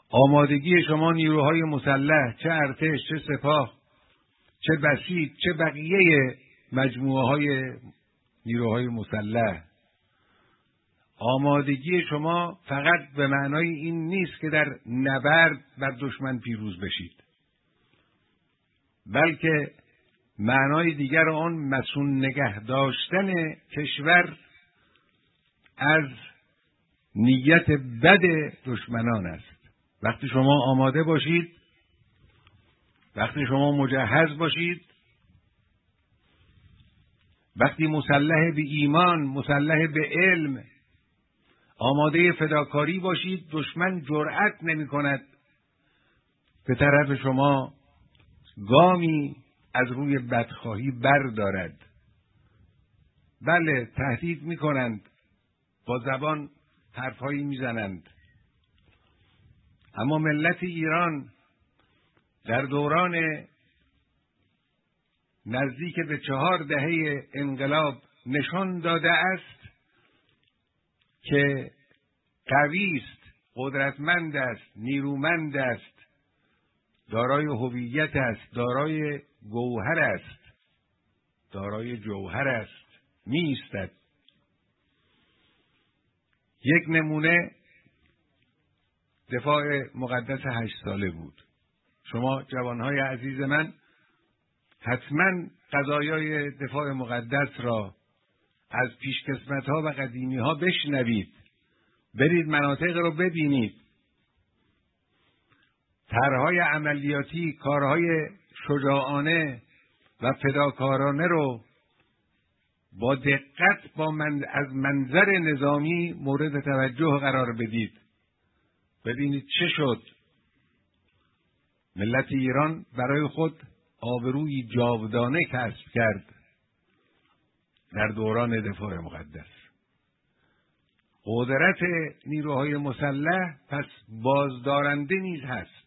آمادگی شما نیروهای مسلح، چه ارتش، چه سپاه، چه بسیج، چه بقیه مجموعه های نیروهای مسلح، آمادگی شما فقط به معنای این نیست که در نبرد بر دشمن پیروز بشید، بلکه معنای دیگر آن مصون نگه داشتن کشور از نیت بد دشمنان است. وقتی شما آماده باشید، وقتی شما مجهز باشید، وقتی مسلح به ایمان، مسلح به علم، آماده فداکاری باشید، دشمن جرأت نمی کند به طرف شما گامی از روی بدخواهی بردارد. بله، تهدید می کنند، با زبان حرفهایی می زنند، اما ملت ایران در دوران نزدیک به 4 دهه انقلاب نشان داده است که قوی است، قدرتمند است، نیرومند است، دارای هویت است، دارای گوهر است، دارای جوهر است، می ایستد. یک نمونه دفاع مقدس 8 ساله بود. شما جوانهای عزیز من حتما قضایای دفاع مقدس را از پیشکسوت‌ها و قدیمی‌ها بشنوید، برید مناطق رو ببینید، طرح‌های عملیاتی، کارهای شجاعانه و فداکارانه رو با دقت از منظر نظامی مورد توجه قرار بدید. ببینید چه شد. ملت ایران برای خود آبرویی جاودانه کسب کرد در دوران دفاع مقدس. قدرت نیروهای مسلح پس بازدارنده نیز هست.